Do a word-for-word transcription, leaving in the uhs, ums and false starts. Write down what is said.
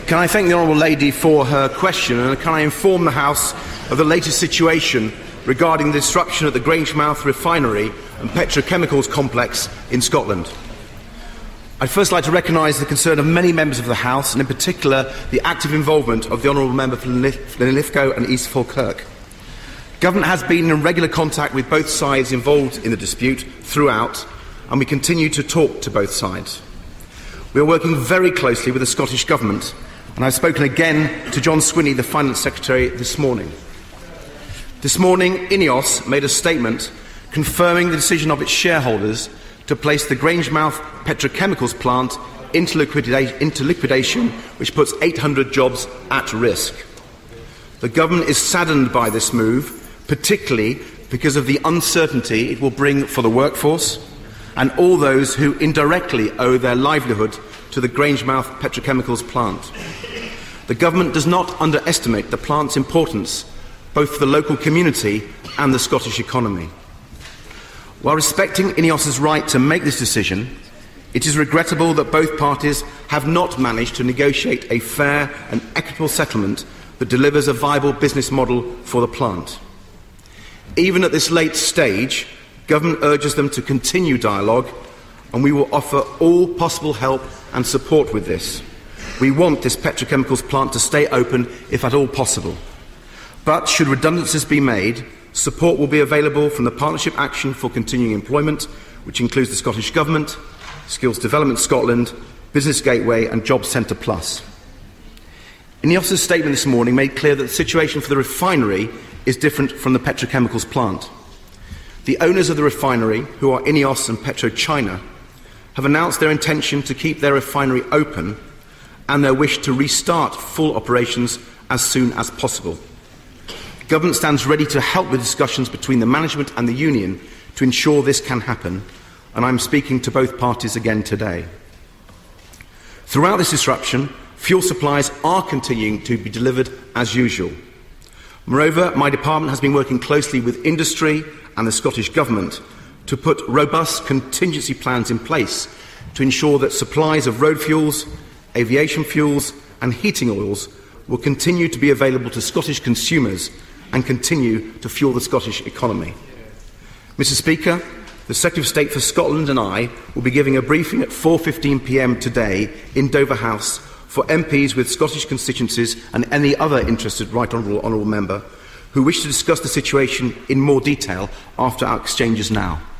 Can I thank the Honourable Lady for her question, and can I inform the House of the latest situation regarding the disruption at the Grangemouth refinery and petrochemicals complex in Scotland? I'd first like to recognise the concern of many members of the House, and in particular the active involvement of the Honourable Member for Linlithgow and East Falkirk. Government has been in regular contact with both sides involved in the dispute throughout, and we continue to talk to both sides. We are working very closely with the Scottish Government, and I've spoken again to John Swinney, the Finance Secretary, this morning. This morning, INEOS made a statement confirming the decision of its shareholders to place the Grangemouth petrochemicals plant into, liquida- into liquidation, which puts eight hundred jobs at risk. The Government is saddened by this move, particularly because of the uncertainty it will bring for the workforce and all those who indirectly owe their livelihood to the Grangemouth petrochemicals plant. The Government does not underestimate the plant's importance, both for the local community and the Scottish economy. While respecting INEOS's right to make this decision, it is regrettable that both parties have not managed to negotiate a fair and equitable settlement that delivers a viable business model for the plant. Even at this late stage, Government urges them to continue dialogue, and we will offer all possible help and support with this. We want this petrochemicals plant to stay open if at all possible. But should redundancies be made, support will be available from the Partnership Action for Continuing Employment, which includes the Scottish Government, Skills Development Scotland, Business Gateway and Jobs Centre Plus. INEOS's statement this morning made clear that the situation for the refinery is different from the petrochemicals plant. The owners of the refinery, who are INEOS and PetroChina, have announced their intention to keep their refinery open and their wish to restart full operations as soon as possible. The Government stands ready to help with discussions between the management and the union to ensure this can happen, and I am speaking to both parties again today. Throughout this disruption, fuel supplies are continuing to be delivered as usual. Moreover, my department has been working closely with industry and the Scottish Government to put robust contingency plans in place to ensure that supplies of road fuels, aviation fuels and heating oils will continue to be available to Scottish consumers and continue to fuel the Scottish economy. Mister Speaker, the Secretary of State for Scotland and I will be giving a briefing at four fifteen p m today in Dover House for M Ps with Scottish constituencies and any other interested Right Honourable, Honourable Member who wish to discuss the situation in more detail after our exchanges now.